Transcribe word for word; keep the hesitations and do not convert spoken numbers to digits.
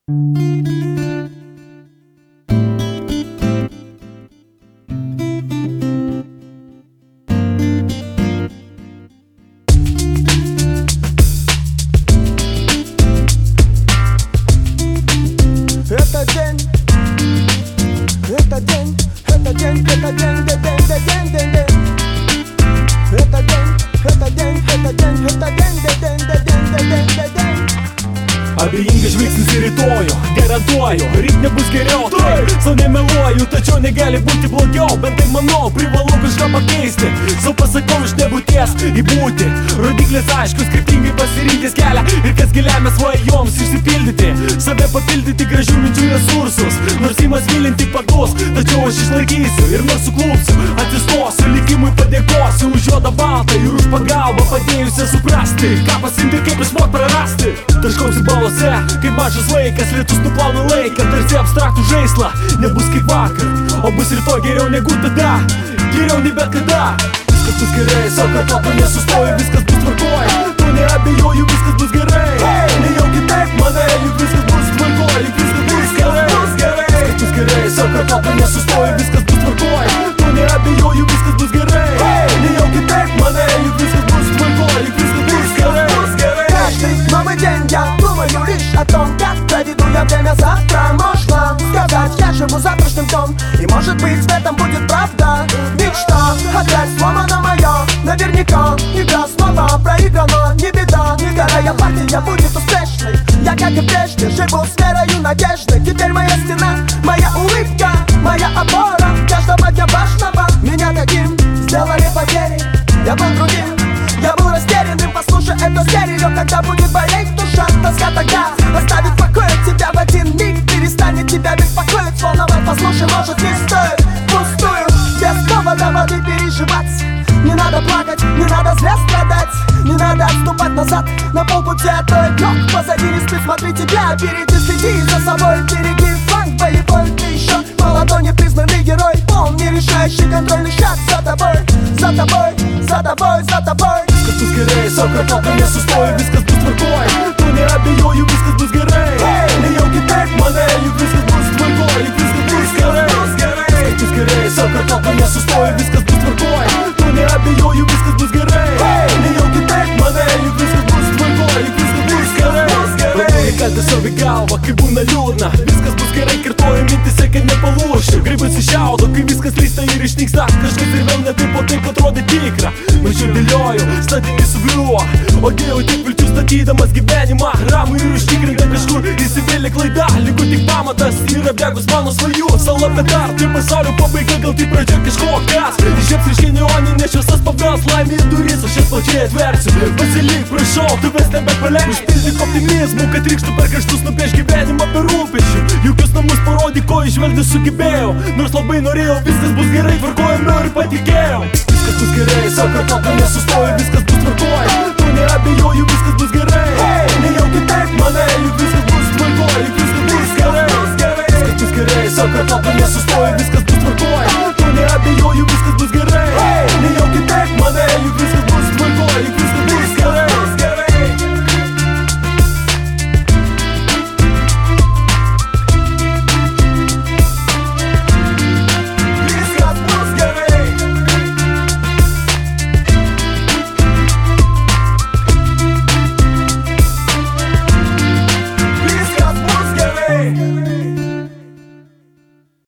Это день, это день, это день, это день, день, день, день, день, день. Это день, это день, это день, это день, день, день, dень, dень, dень, dень. Abejingas žvilgsnis į rytojų, garantuoju, ryt nebus geriau. Taip, sau nemeluoju, tačiau negali būti blogiau. Bent tai manau, privalau kažką pakeisti. Sau pasakau iš nebūties į būti. Rodiklis aiškus, skirtingai pasirinkęs kelią. Ir kas lemia svajoms išsipildyti, save papildyti gražių minčių resursus. Nors įmas mylinti pagus, tačiau aš išlaikysiu ir nesuklupsiu. Atsistosiu, likimui padėkosiu už juodą baltą ir už pagalbą padėjusią suprasti, ką pasimti ir kaip išmok prarasti. Taškausi balose, kaip mažas vaikas, lietus nuplauna laiką, tarsi abstraktų žaislą. Nebus kaip vakar, o bus rytoj geriau negu tada, geriau nei bet kada. Viskas bus gerai, savo kartu nesustoju, viskas bus tvarkoj. Tu neabejoju, viskas bus gerai. Nejau kitaip manai, juk viskas bus tvarkoj, juk viskas bus gerai. Viskas bus gerai, savo kartu nesustoju, viskas bus tvarkoj. Tu neabejoju, viskas bus gerai. Nejau kitaip manai, juk viskas bus tvarkoj, juk viskas bus gerai. Каждый новый день я думаю лишь о том, как проведу я время завтра. Можно сказать, я живу завтрашним днем, и может быть в этом будет правда. Мечта опять сломана моя, наверняка игра снова проиграна. Не беда, вторая партия будет успешной. Я, как и прежде, живу с верою надежды. Теперь моя стена, моя улыбка, моя опора каждого дня важного. Меня таким сделали потери, я был другим, я был растерянным. Послушай это стерео, когда будет болеть душа. Тоска тогда оставит в покое тебя в один миг, перестанет тебя беспокоить, волновать. Послушай, может не стоит пустую, без повода воды переживать. Не надо плакать, не надо зря страдать, не надо отступать назад на полпути, а то и ног позади не спит. Смотри тебя, впереди следи за собой, береги фанк боевой. Ты еще молодой, непризнанный герой, полный решающий контрольный шаг за тобой, за тобой, за тобой, за тобой. Viskas bus gerai, savo kartu nesustoju, viskas bus tvarkoj. Tu neabejoju, viskas bus gerai. Nejau kitaip manai, juk viskas bus tvarkoj, juk viskas bus gerai. Viskas bus gerai, savo kartu nesustoju, viskas bus tvarkoj. Tu neabejoju, viskas bus gerai. Nejau kitaip manai, juk viskas bus tvarkoj, juk viskas bus gerai. Pradėjai kalti savo į galvą, kai būna liūdna. Viskas bus gerai, kartuoju mintise, kad nepalūšiu. Grybas išaudo, kai viskas lysta ir išnyksta. Kažkas ir vėl ne taip, o taip atrodė tikra. Mažiau dėlioju, statinį sugriuo, o dėjau tiek vilčių statydamas gyvenimą ramų ir užtikrintą kažkur įsivėlė klaida. Liko tik pamatas ir apdegus mano svajų sala, bet dar tai pasaulio pabaiga, gal tai pradžia kažko kas. Išėps iš genioninės šviesas pavels laimė į duris, aš jas plačiai atversiu. Pasilik, prašau, tu vis nebepaleik. Užpildyk optimizmų, kad rykštų per kraštus, nupieš gyvenimą be rūpesčių. Jaukius namus parodyk, ko išvelgti sugebėjau, nors labai norėjau, viskas bus gerai, tvarkojame ir patikėjau. Viskas bus gerai, savo kartu nesustoju, viskas bus tvarkoj. Tu neabejoju, viskas bus gerai. Nejau kitaip manai, juk viskas